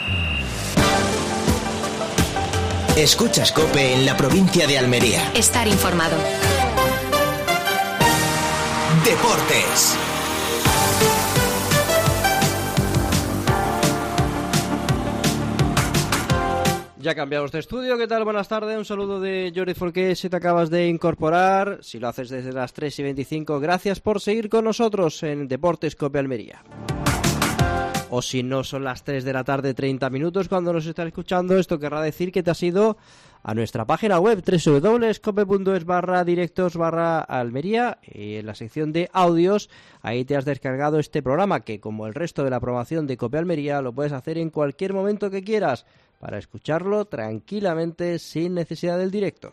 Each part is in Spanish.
Escuchas COPE en la provincia de Almería. Estar informado. Deportes. Ya cambiamos de estudio, ¿qué tal? Buenas tardes, un saludo de Jordi Folqué si te acabas de incorporar, si lo haces desde las 3:25, gracias por seguir con nosotros en Deportes COPE Almería. O si no son las 3 de la tarde, 30 minutos cuando nos estás escuchando, esto querrá decir que te has ido a nuestra página web www.cope.es/directos/Almería y en la sección de audios, ahí te has descargado este programa que, como el resto de la programación de COPE Almería, lo puedes hacer en cualquier momento que quieras para escucharlo tranquilamente sin necesidad del directo.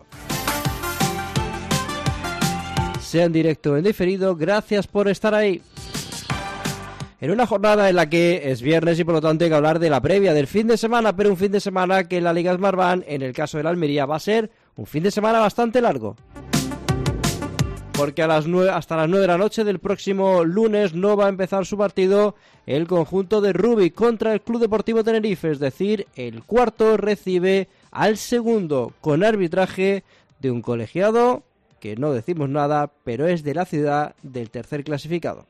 Sea en directo o en diferido, gracias por estar ahí. En una jornada en la que es viernes y por lo tanto hay que hablar de la previa del fin de semana, pero un fin de semana que en la Liga Smartbank, en el caso de la Almería, va a ser un fin de semana bastante largo. Porque hasta las 9 de la noche del próximo lunes no va a empezar su partido el conjunto de Rubí contra el Club Deportivo Tenerife, es decir, el cuarto recibe al segundo con arbitraje de un colegiado que no decimos nada, pero es de la ciudad del tercer clasificado.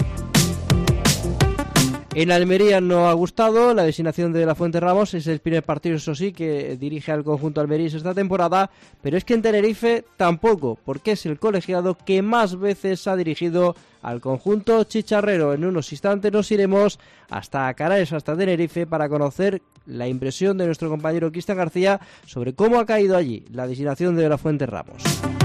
En Almería no ha gustado la designación de La Fuente Ramos, es el primer partido, eso sí, que dirige al conjunto almeriense esta temporada, pero es que en Tenerife tampoco, porque es el colegiado que más veces ha dirigido al conjunto chicharrero. En unos instantes nos iremos hasta Canarias, hasta Tenerife, para conocer la impresión de nuestro compañero Cristian García sobre cómo ha caído allí la designación de La Fuente Ramos.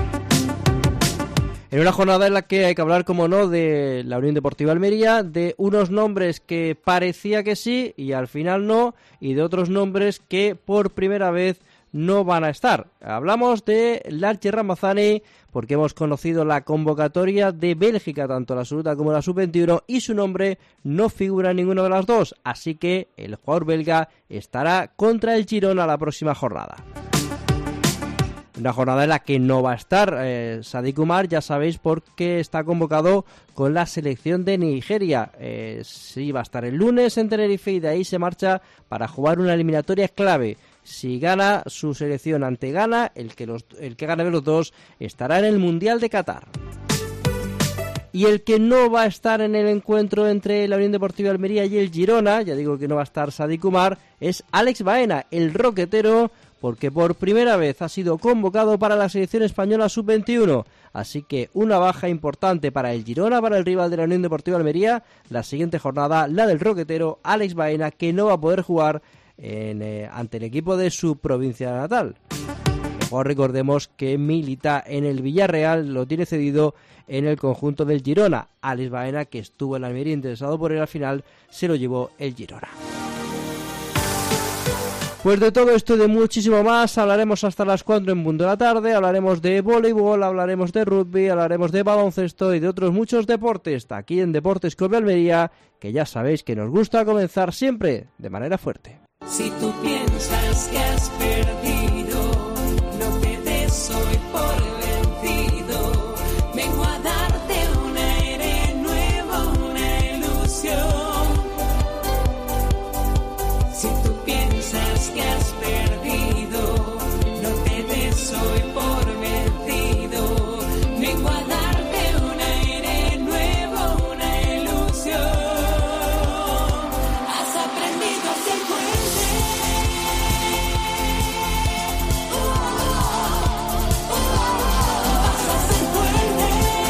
En una jornada en la que hay que hablar, como no, de la Unión Deportiva Almería, de unos nombres que parecía que sí y al final no, y de otros nombres que por primera vez no van a estar. Hablamos de Larche Ramazani porque hemos conocido la convocatoria de Bélgica, tanto la absoluta como la sub-21, y su nombre no figura en ninguna de las dos, así que el jugador belga estará contra el Girona la próxima jornada. Una jornada en la que no va a estar Sadik Umar, ya sabéis, porque está convocado con la selección de Nigeria. Sí, va a estar el lunes en Tenerife y de ahí se marcha para jugar una eliminatoria clave. Si gana su selección ante Ghana, el que gane de los dos estará en el Mundial de Qatar. Y el que no va a estar en el encuentro entre la Unión Deportiva Almería y el Girona, ya digo que no va a estar Sadik Umar, es Alex Baena, el roquetero, porque por primera vez ha sido convocado para la selección española sub-21. Así que una baja importante para el Girona, para el rival de la Unión Deportiva Almería. La siguiente jornada, la del roquetero Alex Baena, que no va a poder jugar ante el equipo de su provincia natal. Mejor recordemos que milita en el Villarreal, lo tiene cedido en el conjunto del Girona. Alex Baena, que estuvo en la Almería interesado por él, al final se lo llevó el Girona. Pues de todo esto y de muchísimo más hablaremos hasta las 4 en punto de la tarde. Hablaremos de voleibol, hablaremos de rugby, hablaremos de baloncesto y de otros muchos deportes aquí en Deportes COPE Almería, que ya sabéis que nos gusta comenzar siempre de manera fuerte. Si tú piensas que has perdido, no te des hoy por vencido. Vengo a darte un aire nuevo, una ilusión. Si tú piensas que has perdido, no te des hoy por vencido. Vengo a darte un aire nuevo, una ilusión. Has aprendido a ser fuerte. Vas a ser fuerte.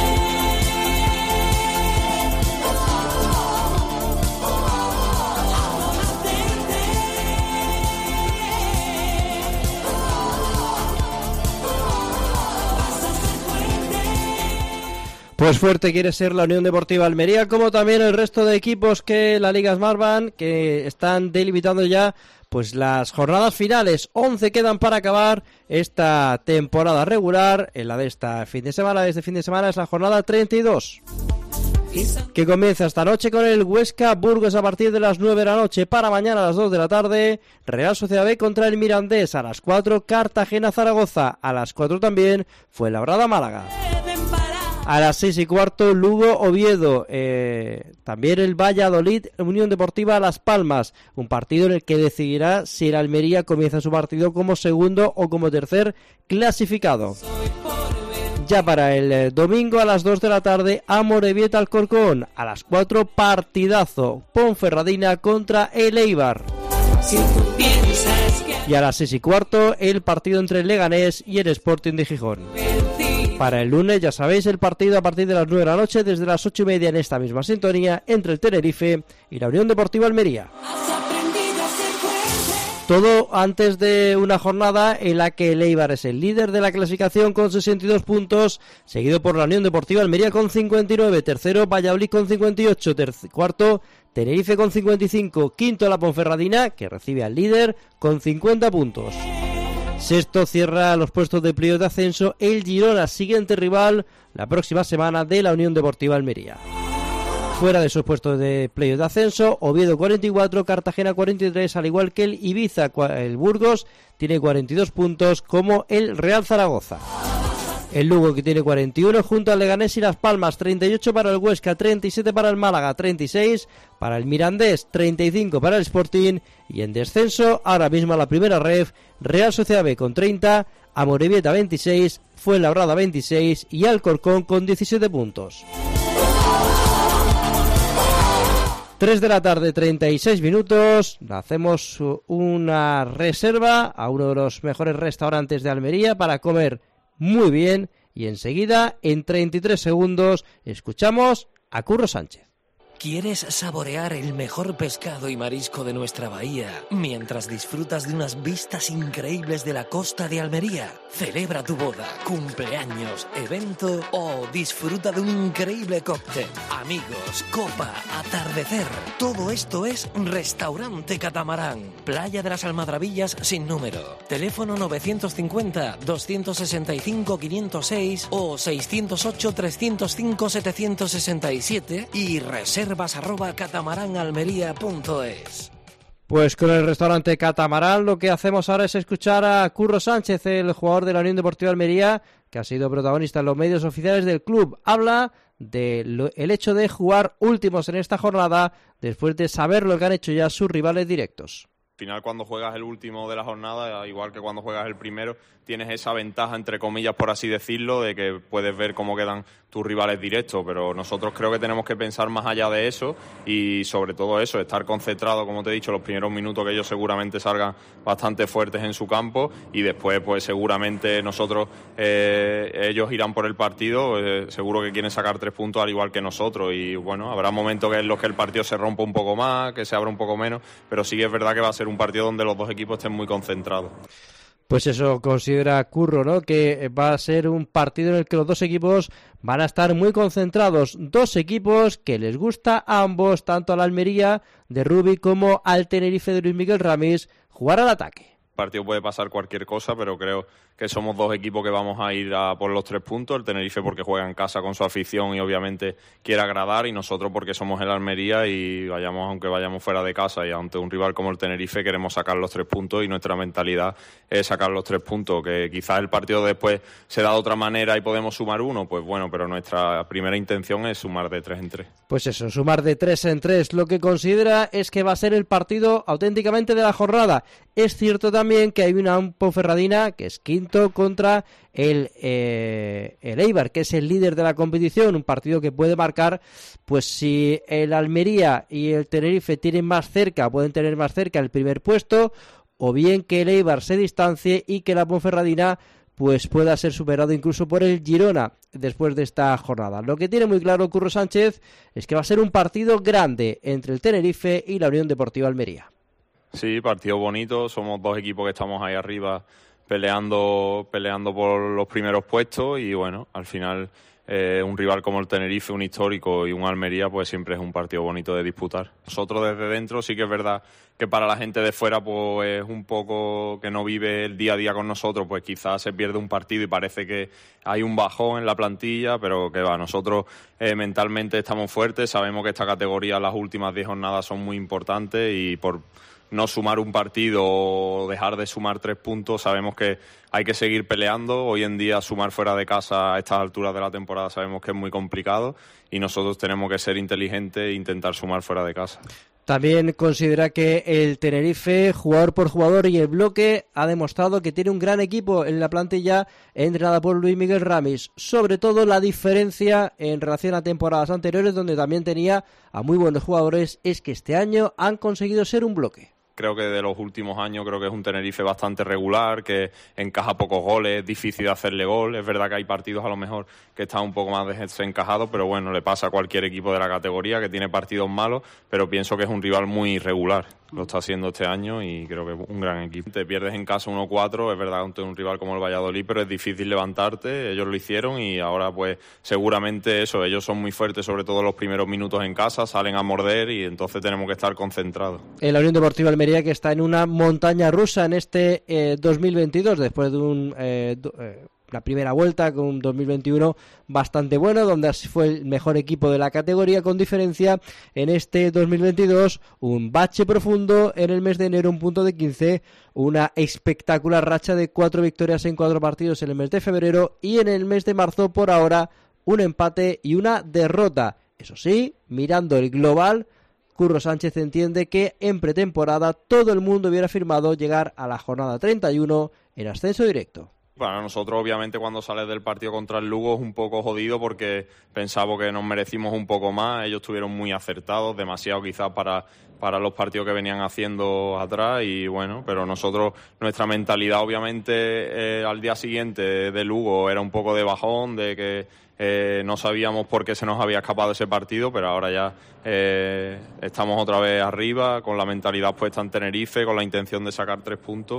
Pues fuerte quiere ser la Unión Deportiva Almería, como también el resto de equipos que la Liga Smartbank, que están delimitando ya pues las jornadas finales. 11 quedan para acabar esta temporada regular. En la de este fin de semana es la jornada 32, que comienza esta noche con el Huesca Burgos a partir de las 9 de la noche. Para mañana a las 2 de la tarde, Real Sociedad B contra el Mirandés. A las 4, Cartagena Zaragoza. A las 4 también, Fuenlabrada Málaga. A las 6:15, Lugo-Oviedo. También el Valladolid, Unión Deportiva Las Palmas. Un partido en el que decidirá si el Almería comienza su partido como segundo o como tercer clasificado. Ya para el domingo a las 2 de la tarde, Amorebieta Alcorcón. A las 4, partidazo, Ponferradina contra el Eibar. Y a las 6:15, el partido entre el Leganés y el Sporting de Gijón. Para el lunes, ya sabéis, el partido a partir de las 9 de la noche, desde las 8:30 en esta misma sintonía, entre el Tenerife y la Unión Deportiva Almería. Todo antes de una jornada en la que el Eibar es el líder de la clasificación con 62 puntos, seguido por la Unión Deportiva Almería con 59, tercero Valladolid con 58, cuarto Tenerife con 55, quinto la Ponferradina, que recibe al líder con 50 puntos. Sexto cierra los puestos de playoff de ascenso el Girona, siguiente rival la próxima semana de la Unión Deportiva Almería. Fuera de esos puestos de playoff de ascenso, Oviedo 44, Cartagena 43, al igual que el Ibiza, el Burgos tiene 42 puntos como el Real Zaragoza. El Lugo, que tiene 41, junto al Leganés y Las Palmas, 38 para el Huesca, 37 para el Málaga, 36 para el Mirandés, 35 para el Sporting, y en descenso, ahora mismo a la primera ref, Real Sociedad B con 30, Amorebieta 26, Fuenlabrada 26 y Alcorcón con 17 puntos. 3 de la tarde, 36 minutos, hacemos una reserva a uno de los mejores restaurantes de Almería para comer muy bien y enseguida, en 33 segundos, escuchamos a Curro Sánchez. ¿Quieres saborear el mejor pescado y marisco de nuestra bahía mientras disfrutas de unas vistas increíbles de la costa de Almería? Celebra tu boda, cumpleaños, evento o disfruta de un increíble cóctel. Amigos, copa, atardecer. Todo esto es Restaurante Catamarán. Playa de las Almadrabillas sin número. Teléfono 950-265-506 o 608-305-767 y reservas@catamaranalmería.es. Pues con el restaurante Catamarán lo que hacemos ahora es escuchar a Curro Sánchez, el jugador de la Unión Deportiva Almería, que ha sido protagonista en los medios oficiales del club. Habla del hecho de jugar últimos en esta jornada después de saber lo que han hecho ya sus rivales directos. Al final, cuando juegas el último de la jornada, igual que cuando juegas el primero, tienes esa ventaja, entre comillas, por así decirlo, de que puedes ver cómo quedan tus rivales directos, pero nosotros creo que tenemos que pensar más allá de eso y sobre todo eso, estar concentrado, como te he dicho, los primeros minutos, que ellos seguramente salgan bastante fuertes en su campo y después pues seguramente nosotros, ellos irán por el partido, seguro que quieren sacar 3 puntos al igual que nosotros y bueno, habrá momentos en los que el partido se rompa un poco más, que se abra un poco menos, pero sí es verdad que va a ser un partido donde los dos equipos estén muy concentrados. Pues eso considera Curro, ¿no? Que va a ser un partido en el que los dos equipos van a estar muy concentrados. Dos equipos que les gusta a ambos, tanto a la Almería de Rubi como al Tenerife de Luis Miguel Ramis, jugar al ataque. El partido puede pasar cualquier cosa, pero creo que somos dos equipos que vamos a ir a por los 3 puntos. El Tenerife porque juega en casa con su afición y obviamente quiere agradar, y nosotros porque somos el Almería y aunque vayamos fuera de casa y ante un rival como el Tenerife queremos sacar los 3 puntos y nuestra mentalidad es sacar los 3 puntos. Que quizás el partido después se da de otra manera y podemos sumar 1, pues bueno, pero nuestra primera intención es sumar de 3 en 3. Pues eso, sumar de 3 en 3. Lo que considera es que va a ser el partido auténticamente de la jornada. Es cierto también que hay una Ponferradina que es quinto contra el Eibar, que es el líder de la competición, un partido que puede marcar, pues si el Almería y el Tenerife pueden tener más cerca el primer puesto, o bien que el Eibar se distancie y que la Ponferradina pues pueda ser superado incluso por el Girona después de esta jornada. Lo que tiene muy claro Curro Sánchez es que va a ser un partido grande entre el Tenerife y la Unión Deportiva Almería. Sí, partido bonito, somos dos equipos que estamos ahí arriba peleando por los primeros puestos y bueno, al final un rival como el Tenerife, un histórico, y un Almería, pues siempre es un partido bonito de disputar. Nosotros desde dentro sí que es verdad que para la gente de fuera pues es un poco que no vive el día a día con nosotros, pues quizás se pierde un partido y parece que hay un bajón en la plantilla, pero que va, nosotros mentalmente estamos fuertes, sabemos que esta categoría las últimas 10 jornadas son muy importantes y por no sumar un partido o dejar de sumar 3 puntos. Sabemos que hay que seguir peleando. Hoy en día sumar fuera de casa a estas alturas de la temporada sabemos que es muy complicado y nosotros tenemos que ser inteligentes e intentar sumar fuera de casa. También considera que el Tenerife, jugador por jugador y el bloque, ha demostrado que tiene un gran equipo en la plantilla entrenada por Luis Miguel Ramis. Sobre todo la diferencia en relación a temporadas anteriores, donde también tenía a muy buenos jugadores, es que este año han conseguido ser un bloque. Creo que de los últimos años creo que es un Tenerife bastante regular, que encaja pocos goles, es difícil de hacerle gol. Es verdad que hay partidos a lo mejor que están un poco más desencajados, pero bueno, le pasa a cualquier equipo de la categoría que tiene partidos malos, pero pienso que es un rival muy irregular. Lo está haciendo este año y creo que es un gran equipo. Te pierdes en casa 1-4, es verdad ante un rival como el Valladolid, pero es difícil levantarte. Ellos lo hicieron y ahora pues seguramente eso, ellos son muy fuertes, sobre todo los primeros minutos en casa, salen a morder y entonces tenemos que estar concentrados. La Unión Deportiva Almería, que está en una montaña rusa en este 2022, después de la primera vuelta con un 2021 bastante bueno, donde fue el mejor equipo de la categoría con diferencia. En este 2022 un bache profundo en el mes de enero, un punto de 15, una espectacular racha de 4 victorias en 4 partidos en el mes de febrero y en el mes de marzo por ahora un empate y una derrota. Eso sí, mirando el global, Curro Sánchez entiende que en pretemporada todo el mundo hubiera firmado llegar a la jornada 31 en ascenso directo. Para nosotros, obviamente, cuando sales del partido contra el Lugo es un poco jodido porque pensamos que nos merecimos un poco más. Ellos estuvieron muy acertados, demasiado quizás para los partidos que venían haciendo atrás y bueno, pero nosotros, nuestra mentalidad obviamente al día siguiente de Lugo era un poco de bajón, de que no sabíamos por qué se nos había escapado ese partido, pero ahora ya estamos otra vez arriba, con la mentalidad puesta en Tenerife, con la intención de sacar 3 puntos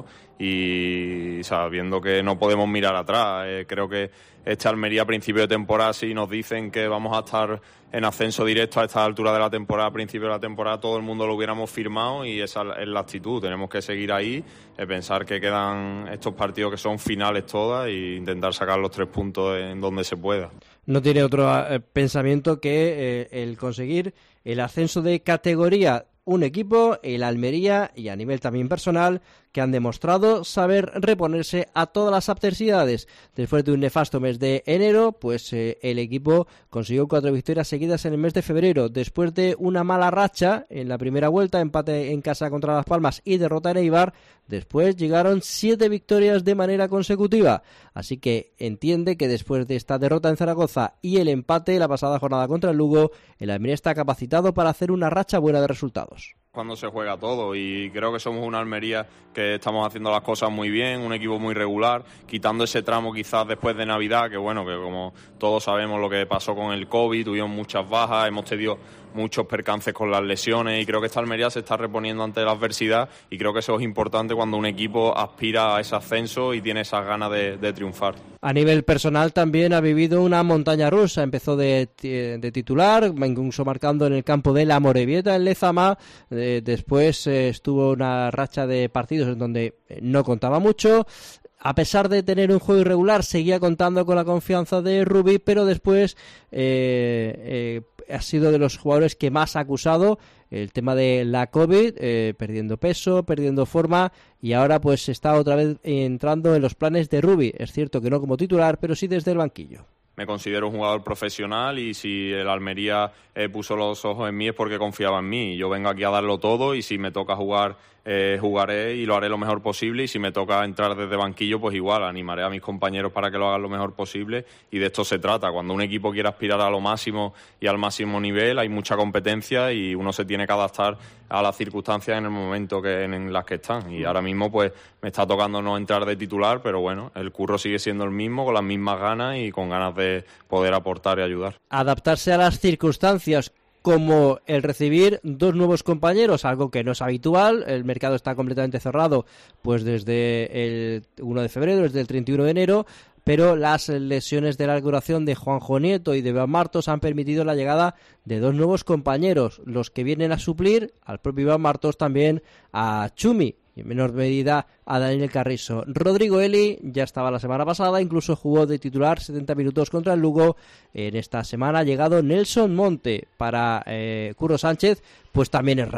y sabiendo que no podemos mirar atrás. Creo que esta Almería a principio de temporada, si nos dicen que vamos a estar en ascenso directo a esta altura de la temporada, a principio de la temporada, todo el mundo lo hubiéramos firmado y esa es la actitud. Tenemos que seguir ahí, pensar que quedan estos partidos que son finales todas e intentar sacar los 3 puntos en donde se pueda. No tiene otro pensamiento que el conseguir el ascenso de categoría. Un equipo, el Almería, y a nivel también personal, que han demostrado saber reponerse a todas las adversidades. Después de un nefasto mes de enero, pues el equipo consiguió 4 victorias seguidas en el mes de febrero. Después de una mala racha en la primera vuelta, empate en casa contra Las Palmas y derrota en Eibar, después llegaron 7 victorias de manera consecutiva. Así que entiende que después de esta derrota en Zaragoza y el empate la pasada jornada contra el Lugo, el Almería está capacitado para hacer una racha buena de resultados. Cuando se juega todo y creo que somos una Almería que estamos haciendo las cosas muy bien, un equipo muy regular, quitando ese tramo quizás después de Navidad, que bueno, que como todos sabemos lo que pasó con el COVID, tuvimos muchas bajas, hemos tenido muchos percances con las lesiones y creo que esta Almería se está reponiendo ante la adversidad y creo que eso es importante cuando un equipo aspira a ese ascenso y tiene esas ganas de triunfar. A nivel personal también ha vivido una montaña rusa. Empezó de titular, incluso marcando en el campo de la Morevieta en Lezama. Después estuvo una racha de partidos en donde no contaba mucho. A pesar de tener un juego irregular, seguía contando con la confianza de Rubí, pero después ha sido de los jugadores que más ha acusado el tema de la COVID, perdiendo peso, perdiendo forma, y ahora pues está otra vez entrando en los planes de Rubí. Es cierto que no como titular, pero sí desde el banquillo. Me considero un jugador profesional y si el Almería puso los ojos en mí es porque confiaba en mí. Yo vengo aquí a darlo todo y si me toca jugar, jugaré y lo haré lo mejor posible, y si me toca entrar desde banquillo, pues igual, animaré a mis compañeros para que lo hagan lo mejor posible, y de esto se trata. Cuando un equipo quiere aspirar a lo máximo y al máximo nivel, hay mucha competencia y uno se tiene que adaptar a las circunstancias en el momento en las que están, y ahora mismo pues me está tocando no entrar de titular, pero bueno, el curro sigue siendo el mismo, con las mismas ganas y con ganas de poder aportar y ayudar. Adaptarse a las circunstancias, como el recibir 2 nuevos compañeros, algo que no es habitual. El mercado está completamente cerrado pues desde el 1 de febrero, desde el 31 de enero, pero las lesiones de larga duración de Juanjo Nieto y de Iván Martos han permitido la llegada de 2 nuevos compañeros, los que vienen a suplir al propio Iván Martos, también a Chumi, y en menor medida a Daniel Carrizo. Rodrigo Eli ya estaba la semana pasada, incluso jugó de titular 70 minutos contra el Lugo. En esta semana ha llegado Nelson Monte. Para Curro Sánchez, pues también es raro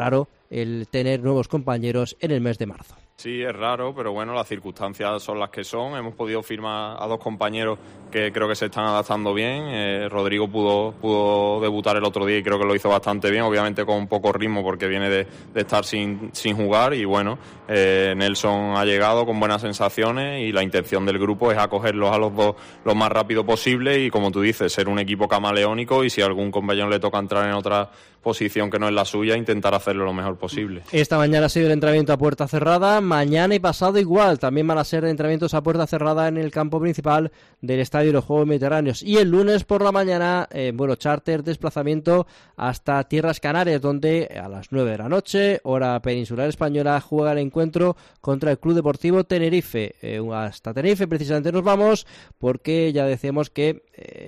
el tener nuevos compañeros en el mes de marzo. Sí, es raro, pero bueno, las circunstancias son las que son. Hemos podido firmar a 2 compañeros que creo que se están adaptando bien. Rodrigo pudo debutar el otro día y creo que lo hizo bastante bien, obviamente con un poco ritmo porque viene de estar sin jugar. Y bueno, Nelson ha llegado con buenas sensaciones y la intención del grupo es acogerlos a los dos lo más rápido posible y, como tú dices, ser un equipo camaleónico y si a algún compañero le toca entrar en otra posición que no es la suya, intentar hacerlo lo mejor posible. Esta mañana ha sido el entrenamiento a puerta cerrada, mañana y pasado igual, también van a ser entrenamientos a puerta cerrada en el campo principal del Estadio de los Juegos Mediterráneos, y el lunes por la mañana, charter, desplazamiento hasta Tierras Canarias, donde a las 9 de la noche, hora peninsular española, juega el encuentro contra el Club Deportivo Tenerife. Hasta Tenerife precisamente nos vamos, porque ya decíamos que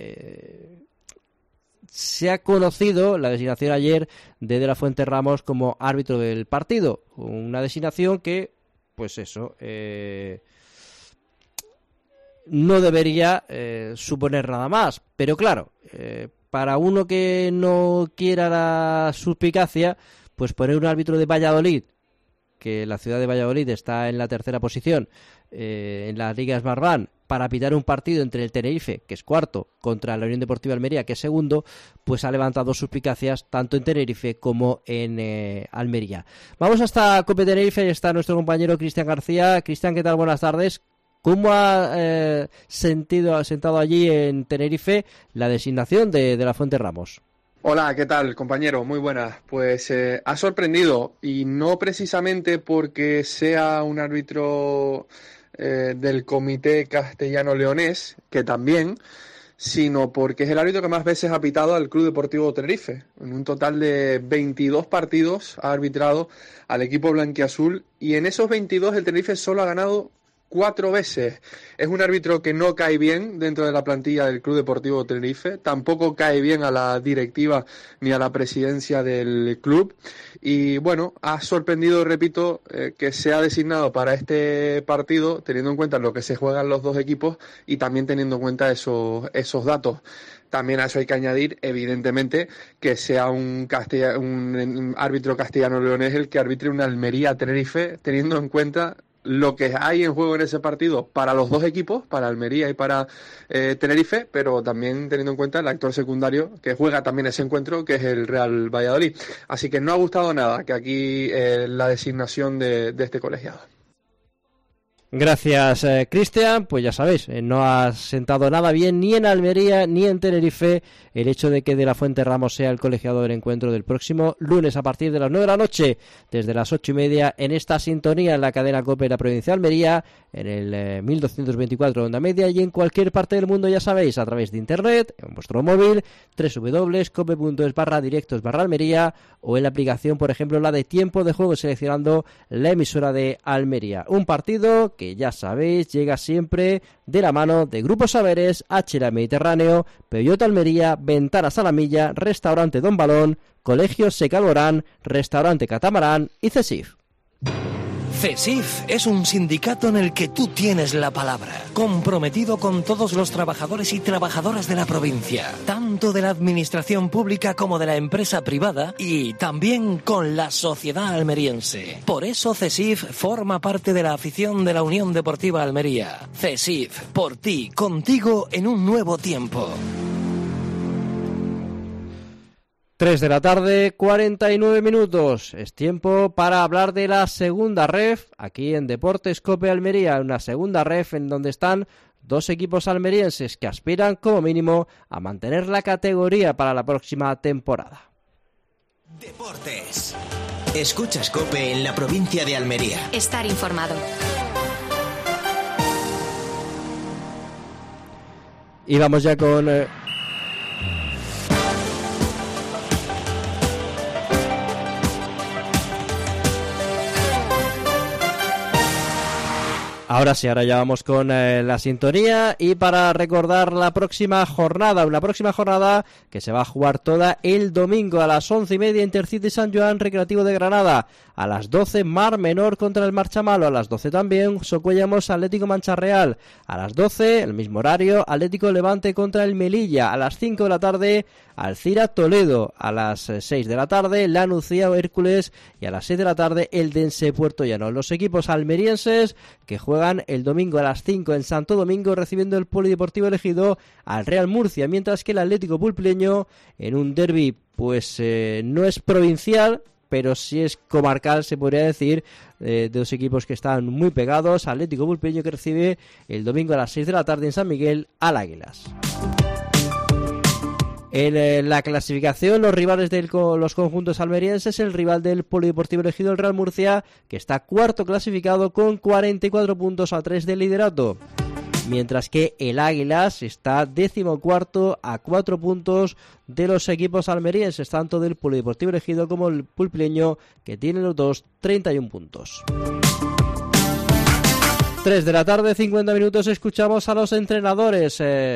se ha conocido la designación ayer de la Fuente Ramos como árbitro del partido. Una designación que, pues eso, no debería suponer nada más. Pero claro, para uno que no quiera la suspicacia, pues poner un árbitro de Valladolid, que la ciudad de Valladolid está en la tercera posición en la Liga Smartbank, para pitar un partido entre el Tenerife, que es cuarto, contra la Unión Deportiva Almería, que es segundo, pues ha levantado suspicacias tanto en Tenerife como en Almería. Vamos hasta Cope Tenerife, y está nuestro compañero Cristian García. Cristian, ¿qué tal? Buenas tardes. ¿Cómo ha sentado allí en Tenerife la designación de la Fuente Ramos? Hola, ¿qué tal, compañero? Muy buenas. Pues ha sorprendido, y no precisamente porque sea un árbitro del Comité Castellano-Leonés, que también, sino porque es el árbitro que más veces ha pitado al Club Deportivo Tenerife. En un total de 22 partidos ha arbitrado al equipo blanquiazul, y en esos 22 el Tenerife solo ha ganado 4 veces. Es un árbitro que no cae bien dentro de la plantilla del Club Deportivo Tenerife, tampoco cae bien a la directiva ni a la presidencia del club, y bueno, ha sorprendido, repito, que se ha designado para este partido, teniendo en cuenta lo que se juegan los dos equipos y también teniendo en cuenta esos datos. También a eso hay que añadir, evidentemente, que sea un árbitro castellano-leonés el que arbitre una Almería-Tenerife, teniendo en cuenta lo que hay en juego en ese partido para los dos equipos, para Almería y para Tenerife, pero también teniendo en cuenta el actor secundario que juega también ese encuentro, que es el Real Valladolid. Así que no ha gustado nada que aquí la designación de este colegiado. Gracias, Cristian. Pues ya sabéis, no ha sentado nada bien ni en Almería ni en Tenerife el hecho de que De la Fuente Ramos sea el colegiado del encuentro del próximo lunes a partir de las 9 de la noche, desde las 8:30, en esta sintonía en la cadena COPE de la provincia de Almería, en el 1224 onda media, y en cualquier parte del mundo, ya sabéis, a través de internet, en vuestro móvil, www.cope.es/directos/Almería, o en la aplicación, por ejemplo, la de Tiempo de Juego, seleccionando la emisora de Almería. Un partido que, ya sabéis, llega siempre de la mano de Grupo Saberes, HLA Mediterráneo, Peugeot Almería, Ventanas a la Milla, Restaurante Don Balón, Colegio Secalborán, Restaurante Catamarán y CESIF. CESIF es un sindicato en el que tú tienes la palabra, comprometido con todos los trabajadores y trabajadoras de la provincia, tanto de la administración pública como de la empresa privada, y también con la sociedad almeriense. Por eso CESIF forma parte de la afición de la Unión Deportiva Almería. CESIF, por ti, contigo en un nuevo tiempo. 3 de la tarde, 49 minutos. Es tiempo para hablar de la segunda ref, aquí en Deportes Cope Almería, una segunda ref en donde están dos equipos almerienses que aspiran como mínimo a mantener la categoría para la próxima temporada. Deportes. Escuchas Cope en la provincia de Almería. Estar informado. Y vamos ya con... Ahora sí, ahora ya vamos con la sintonía y para recordar la próxima jornada, una próxima jornada que se va a jugar toda el domingo a las 11:30, Intercity San Joan Recreativo de Granada, a las 12 Mar Menor contra el Marchamalo, a las 12 también Socuellamos Atlético Mancha Real, a las 12 el mismo horario Atlético Levante contra el Melilla, a las 5 de la tarde Alcira Toledo, a las 6 de la tarde La Nucía Hércules y a las 6 de la tarde el Dense Puerto Llano. Los equipos almerienses que juegan el domingo a las 5 en Santo Domingo recibiendo el Polideportivo Ejido al Real Murcia, mientras que el Atlético Pulpileño en un derbi pues no es provincial, pero sí es comarcal, se podría decir, de dos equipos que están muy pegados. Atlético Pulpileño que recibe el domingo a las 6 de la tarde en San Miguel al Águilas. En la clasificación, los rivales de los conjuntos almerienses, el rival del Polideportivo Ejido, el Real Murcia, que está cuarto clasificado con 44 puntos a 3 del liderato. Mientras que el Águilas está 14º a 4 puntos de los equipos almerienses, tanto del Polideportivo Ejido como el Pulpileño, que tienen los dos 31 puntos. 3 de la tarde, 50 minutos, escuchamos a los entrenadores.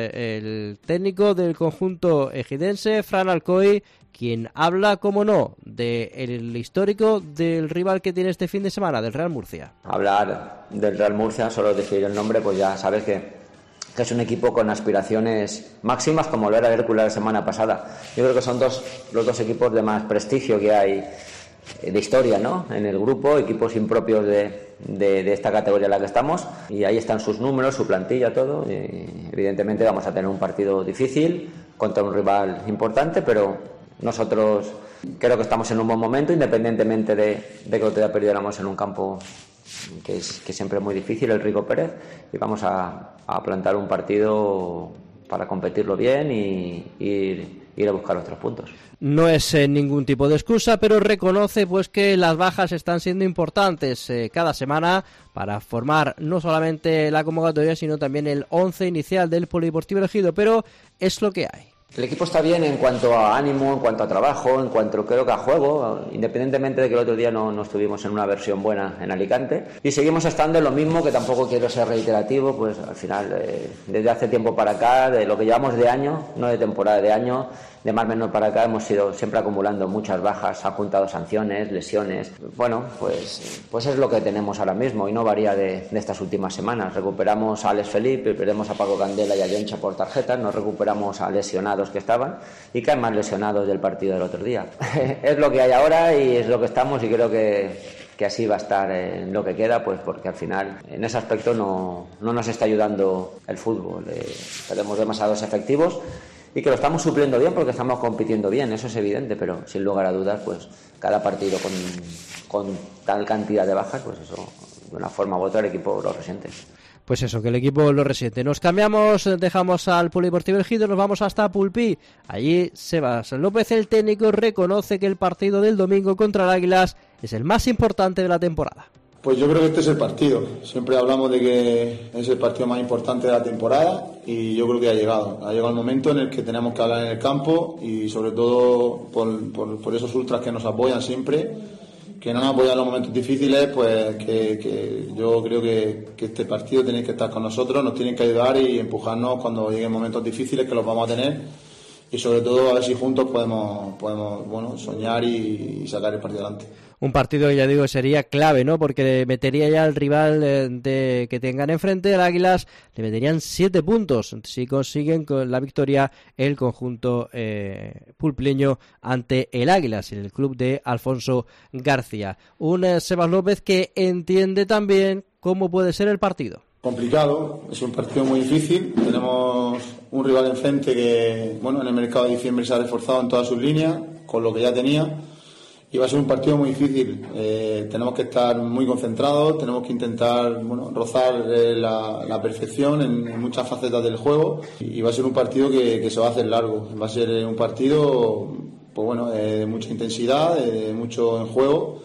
El técnico del conjunto ejidense, Fran Alcoy, quien habla, como no, del histórico del rival que tiene este fin de semana, del Real Murcia. Hablar del Real Murcia, solo decir el nombre, pues ya sabes que es un equipo con aspiraciones máximas, como lo era el Hércules la semana pasada. Yo creo que son los dos equipos de más prestigio que hay de historia, ¿no?, en el grupo, equipos impropios de esta categoría en la que estamos, y ahí están sus números, su plantilla, todo, y evidentemente vamos a tener un partido difícil contra un rival importante, pero nosotros creo que estamos en un buen momento, independientemente de que otro día perdiéramos en un campo que siempre es muy difícil, el Rico Pérez, y vamos a plantar un partido para competirlo bien y ir a buscar los 3 puntos. No es ningún tipo de excusa, pero reconoce pues que las bajas están siendo importantes cada semana para formar no solamente la convocatoria, sino también el 11 inicial del Polideportivo Ejido, pero es lo que hay. El equipo está bien en cuanto a ánimo, en cuanto a trabajo, en cuanto creo que a juego, independientemente de que el otro día no estuvimos en una versión buena en Alicante, y seguimos estando en lo mismo, que tampoco quiero ser reiterativo, pues al final desde hace tiempo para acá, de lo que llevamos de año, no de temporada, de año, de más o menos para acá hemos ido siempre acumulando muchas bajas, han juntado sanciones, lesiones. Bueno, pues es lo que tenemos ahora mismo y no varía de estas últimas semanas. Recuperamos a Alex Felipe, perdemos a Paco Candela y a Yoncha por tarjetas, nos recuperamos a lesionados que estaban y que hay más lesionados del partido del otro día. Es lo que hay ahora y es lo que estamos, y creo que así va a estar en lo que queda, pues porque al final en ese aspecto no nos está ayudando el fútbol. Tenemos demasiados efectivos y que lo estamos supliendo bien porque estamos compitiendo bien, eso es evidente, pero sin lugar a dudas, pues cada partido con tal cantidad de bajas, pues eso, de una forma u otra el equipo lo resiente. Pues eso, que el equipo lo resiente. Nos cambiamos, dejamos al Polideportivo Ejido, nos vamos hasta Pulpí. Allí Sebas López, el técnico, reconoce que el partido del domingo contra el Águilas es el más importante de la temporada. Pues yo creo que este es el partido. Siempre hablamos de que es el partido más importante de la temporada y yo creo que ha llegado. Ha llegado el momento en el que tenemos que hablar en el campo y sobre todo por esos ultras que nos apoyan siempre, que no nos apoyan en los momentos difíciles, pues que yo creo que este partido tiene que estar con nosotros, nos tienen que ayudar y empujarnos cuando lleguen momentos difíciles, que los vamos a tener, y sobre todo a ver si juntos podemos soñar y sacar el partido adelante. Un partido, ya digo, sería clave, ¿no? Porque metería ya al rival que tengan enfrente, el Águilas, le meterían 7 puntos si consiguen con la victoria el conjunto pulpileño ante el Águilas, el club de Alfonso García. Un Sebas López que entiende también cómo puede ser el partido. Complicado, es un partido muy difícil. Tenemos un rival enfrente que, en el mercado de diciembre se ha reforzado en todas sus líneas, con lo que ya tenía. Y va a ser un partido muy difícil. Tenemos que estar muy concentrados, tenemos que intentar rozar la perfección en muchas facetas del juego, y va a ser un partido que se va a hacer largo. Va a ser un partido de mucha intensidad, de mucho en juego.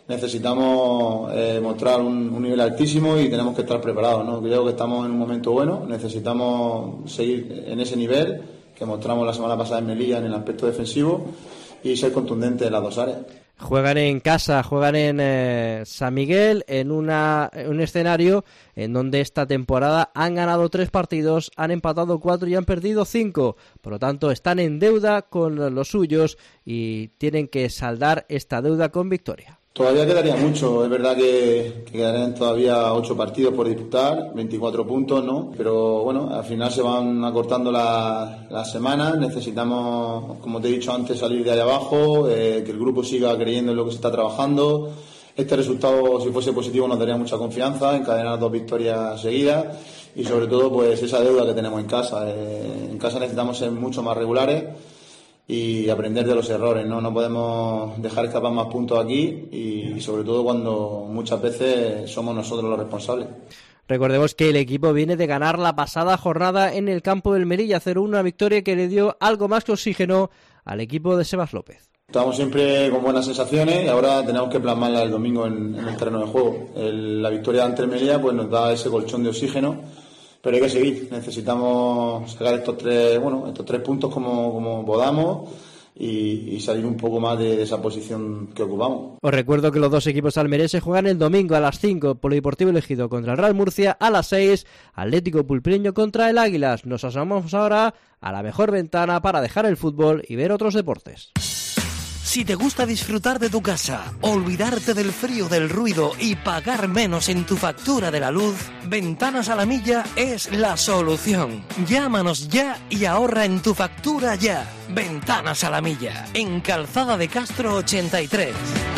Necesitamos mostrar un nivel altísimo y tenemos que estar preparados, ¿no? Creo que estamos en un momento bueno, necesitamos seguir en ese nivel que mostramos la semana pasada en Melilla en el aspecto defensivo y ser contundente en las dos áreas. Juegan en casa, juegan en San Miguel, en un escenario en donde esta temporada han ganado 3 partidos, han empatado 4 y han perdido 5. Por lo tanto, están en deuda con los suyos y tienen que saldar esta deuda con victoria. Todavía quedaría mucho, es verdad que quedarían todavía 8 partidos por disputar, 24 puntos, ¿no? Pero bueno, al final se van acortando las semanas, necesitamos, como te he dicho antes, salir de ahí abajo, que el grupo siga creyendo en lo que se está trabajando. Este resultado, si fuese positivo, nos daría mucha confianza, encadenar 2 victorias seguidas y sobre todo pues esa deuda que tenemos en casa. En casa necesitamos ser mucho más regulares y aprender de los errores, ¿no? No podemos dejar escapar más puntos aquí y sobre todo cuando muchas veces somos nosotros los responsables. Recordemos que el equipo viene de ganar la pasada jornada en el campo del Melilla 0-1, una victoria que le dio algo más que oxígeno al equipo de Sebas López. Estamos siempre con buenas sensaciones y ahora tenemos que plasmarla el domingo en el terreno de juego. La victoria ante el Melilla pues nos da ese colchón de oxígeno. Pero hay que seguir, necesitamos sacar estos 3 puntos como podamos y salir un poco más de esa posición que ocupamos. Os recuerdo que los 2 equipos almereses juegan el domingo a las 5, Polideportivo Ejido contra el Real Murcia, a las 6, Atlético Pulpileño contra el Águilas. Nos asomamos ahora a la mejor ventana para dejar el fútbol y ver otros deportes. Si te gusta disfrutar de tu casa, olvidarte del frío, del ruido y pagar menos en tu factura de la luz, Ventanas a la Milla es la solución. Llámanos ya y ahorra en tu factura ya. Ventanas a la Milla, en Calzada de Castro 83.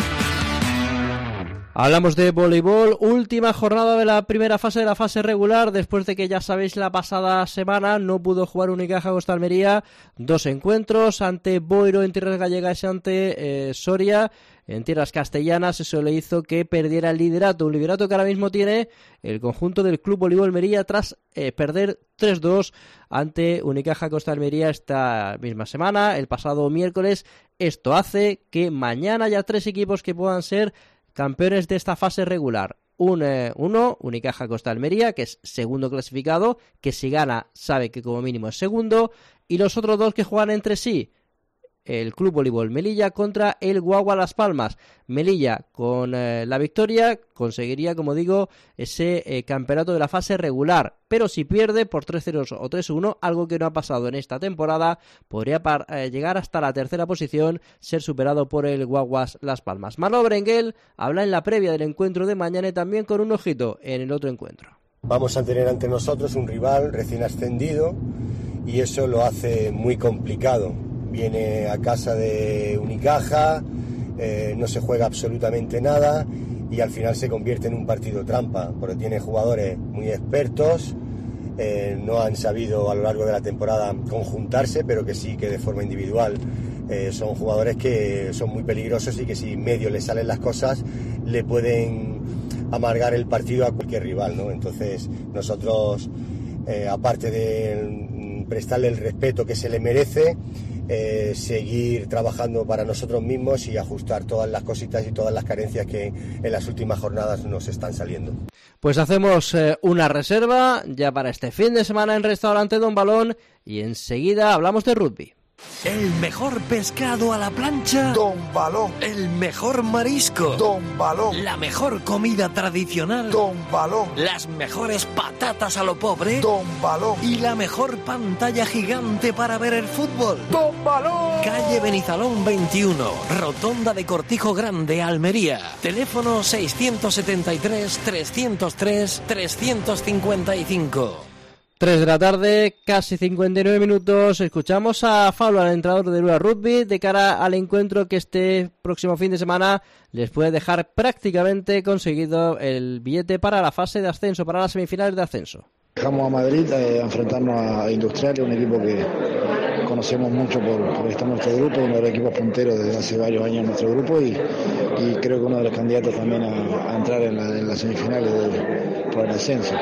Hablamos de voleibol, última jornada de la primera fase de la fase regular, después de que ya sabéis la pasada semana no pudo jugar Unicaja Costa Almería, 2 encuentros ante Boiro en tierras gallegas y ante Soria en tierras castellanas. Eso le hizo que perdiera el liderato, un liderato que ahora mismo tiene el conjunto del Club Voleibol Almería tras perder 3-2 ante Unicaja Costa Almería esta misma semana, el pasado miércoles. Esto hace que mañana haya 3 equipos que puedan ser campeones de esta fase regular. Uno, Unicaja Costa Almería, que es segundo clasificado, que si gana sabe que como mínimo es segundo, y los otros 2 que juegan entre sí, el Club Voleibol Melilla contra el Guagua Las Palmas. Melilla con la victoria conseguiría, como digo, ese campeonato de la fase regular, pero si pierde por 3-0 o 3-1, algo que no ha pasado en esta temporada, podría llegar hasta la tercera posición, ser superado por el Guaguas Las Palmas. Manolo Berenguel habla en la previa del encuentro de mañana y también con un ojito en el otro encuentro. Vamos a tener ante nosotros un rival recién ascendido y eso lo hace muy complicado. Viene a casa de Unicaja, no se juega absolutamente nada y al final se convierte en un partido trampa, porque tiene jugadores muy expertos, no han sabido a lo largo de la temporada conjuntarse, pero que sí que de forma individual son jugadores que son muy peligrosos y que si medio les salen las cosas le pueden amargar el partido a cualquier rival, ¿no? Entonces nosotros, aparte de prestarle el respeto que se le merece, seguir trabajando para nosotros mismos y ajustar todas las cositas y todas las carencias que en las últimas jornadas nos están saliendo. Pues hacemos una reserva ya para este fin de semana en Restaurante Don Balón y enseguida hablamos de rugby. El mejor pescado a la plancha, Don Balón. El mejor marisco, Don Balón. La mejor comida tradicional, Don Balón. Las mejores patatas a lo pobre, Don Balón. Y la mejor pantalla gigante para ver el fútbol, Don Balón. Calle Benizalón 21, Rotonda de Cortijo Grande, Almería. Teléfono 673-303-355. 3 de la tarde, casi 59 minutos. Escuchamos a Fabio, al entrenador de Lua Rugby, de cara al encuentro que este próximo fin de semana les puede dejar prácticamente conseguido el billete para la fase de ascenso, para las semifinales de ascenso. Dejamos a Madrid a enfrentarnos a Industrial, un equipo que conocemos mucho por estar en nuestro grupo, uno de los equipos punteros desde hace varios años en nuestro grupo y creo que uno de los candidatos también a entrar en las semifinales por el ascenso.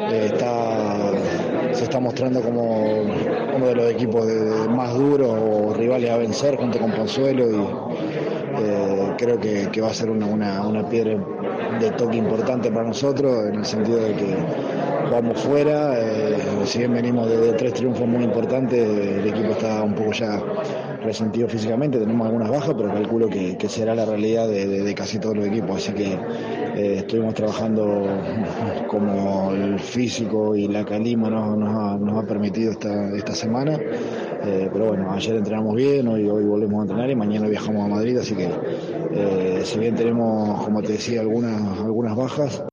Se está mostrando como uno de los equipos más duros o rivales a vencer junto con Ponzuelo y creo que va a ser una piedra de toque importante para nosotros, en el sentido de que jugamos fuera, si bien venimos de 3 triunfos muy importantes, el equipo está un poco ya resentido físicamente, tenemos algunas bajas, pero calculo que será la realidad de casi todos los equipos, así que estuvimos trabajando como el físico y la calima nos ha permitido esta semana, pero bueno, ayer entrenamos bien, hoy volvemos a entrenar y mañana viajamos a Madrid, así que si bien tenemos, como te decía, algunas bajas.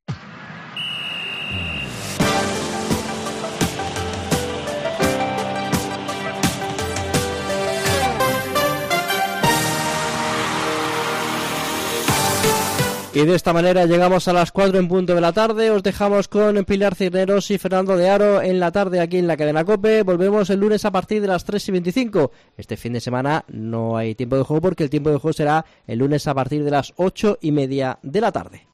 Y de esta manera llegamos a las 4 en punto de la tarde. Os dejamos con Pilar Cisneros y Fernando de Aro en la tarde aquí en la cadena COPE. Volvemos el lunes a partir de las 3:25. Este fin de semana no hay tiempo de juego porque el tiempo de juego será el lunes a partir de las 8:30 de la tarde.